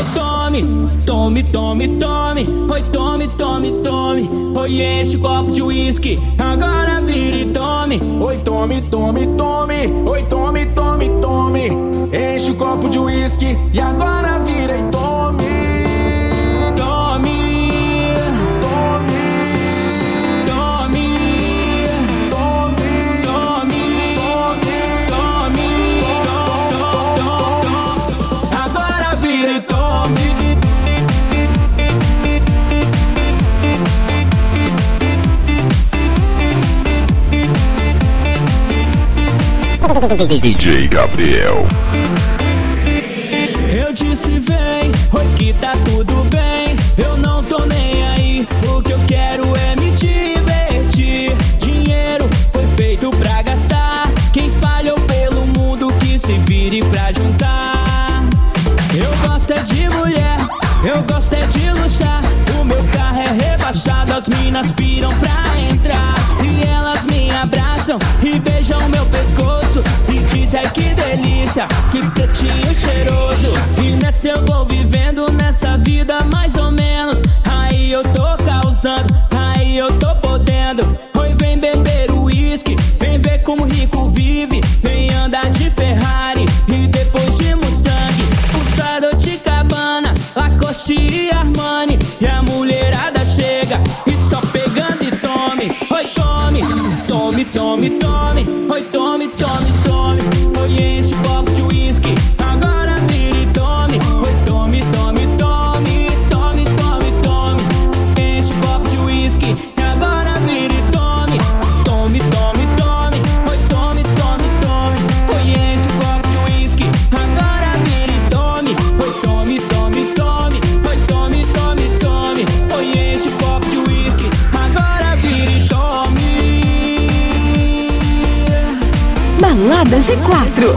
tome, tome, tome, tome. Oi, tome, tome, tome. Oi, enche o copo de uísque, agora vira e tome. Oi, tome, tome, tome. Oi, tome, tome, tome. Enche o copo de uísque e agora vira e tome. DJ Gabriel. Eu disse vem, oi que tá tudo bem. Eu não tô nem aí, o que eu quero é me divertir. Dinheiro foi feito pra gastar, quem espalhou pelo mundo que se vire pra juntar. Eu gosto é de mulher, eu gosto é de luxar. O meu carro é rebaixado, as minas piram pra entrar. E elas me abraçam e beijam meu pescoço e dizem ai que delícia, que pretinho cheiroso. E nessa eu vou vivendo nessa vida mais ou menos. Aí eu tô causando, aí eu tô podendo. Oi, vem beber uísque, vem ver como rico vive. Vem andar de Ferrari e depois de Mustang. Usado de Cabana, Lacoste e Armani. E a mulherada chega e só pegando e tome. Oi, tome, tome, tome, tome. Oi, tome, tome, tome. Oi, enche o copo de uísque, agora vira e tome. Oi, tome, tome, tome. Tome, tome, tome. Enche o copo de uísque e agora vira e tome. Tome, tome, tome. Oi, tome, tome, tome. Oi, enche o copo de uísque, agora vira e tome. Oi, tome, tome, tome. Oi, tome, tome, tome. Oi, enche o copo de uísque, agora vira e tome. Balada G4.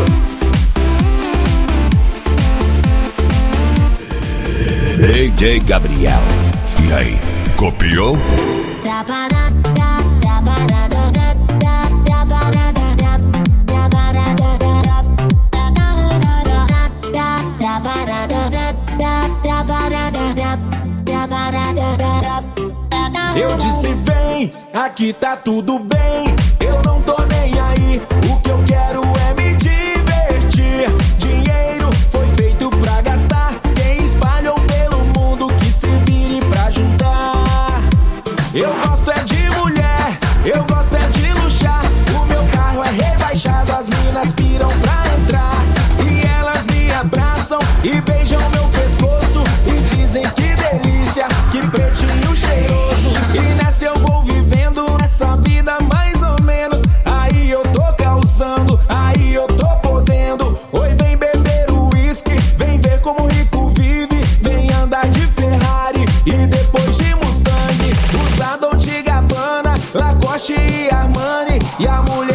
DJ Gabriel. E aí, copiou? Eu disse vem, aqui tá tudo bem. Eu não tô nem aí, o que eu quero é me divertir. Dinheiro foi feito pra gastar, quem espalhou pelo mundo que se vire pra juntar. Eu gosto é de mulher, eu gosto é de luxar. O meu carro é rebaixado, as minas piram pra entrar. E elas me abraçam e beijam meu pescoço e dizem que delícia, que pretinho cheiroso. E nessa eu vou vivendo nessa vida mais ou menos. Aí eu tô causando, aí eu tô podendo. Oi, vem beber uísque, vem ver como rico vive. Vem andar de Ferrari e depois de Mustang. Usado de Gabbana, Lacoste e Armani. E a mulher